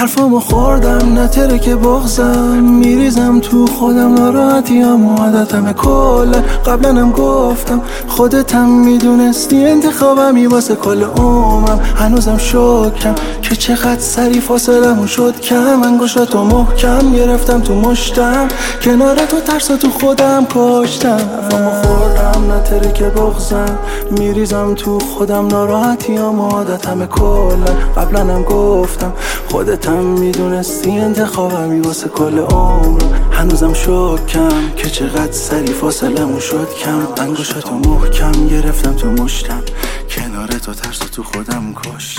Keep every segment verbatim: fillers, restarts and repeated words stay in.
حرفامو خوردم نتره که بغزم، میریزم تو خودم ناراحتیام و عادتم کلا. قبلنم گفتم خودتم میدونستی انتخابمی واسه کل عمرم. هنوزم شکم که چقدر سری فاصلمون شد کم. انگشتاتو محکم گرفتم تو مشتم، کنار تو ترسا تو خودم کشتم. حرفامو خوردم نتره که بغزم، میریزم تو خودم ناراحتیام و عادتم کلا. قبلنم گفتم خودتم میدونستی انتخابمی واسه کل عمرم. هنوزم شکم که چقدر سری فاصلمون شد کم. انگشتاتو محکم گرفتم تو مشتم، کنار تو ترس تو خودم کشتم.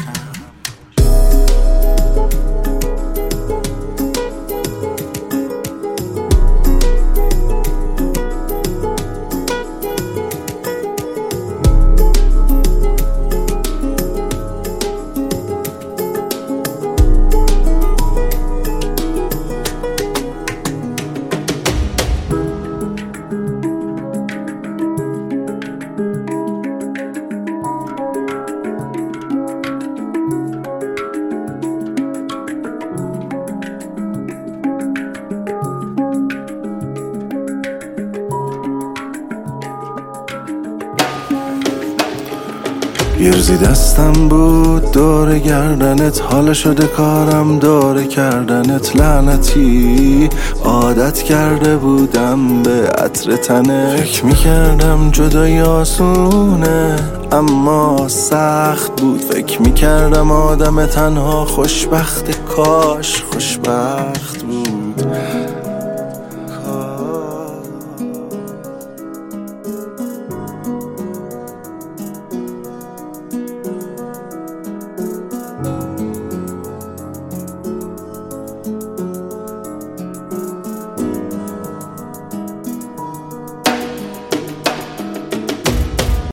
یه روزی دستم بود دور گردنت، حالا شده کارم دور کردنت. لعنتی عادت کرده بودم به عطر تنت. فکر میکردم جدایی آسونه اما سخت بود. فکر میکردم آدم تنها خوشبخت، کاش خوشبخت بود.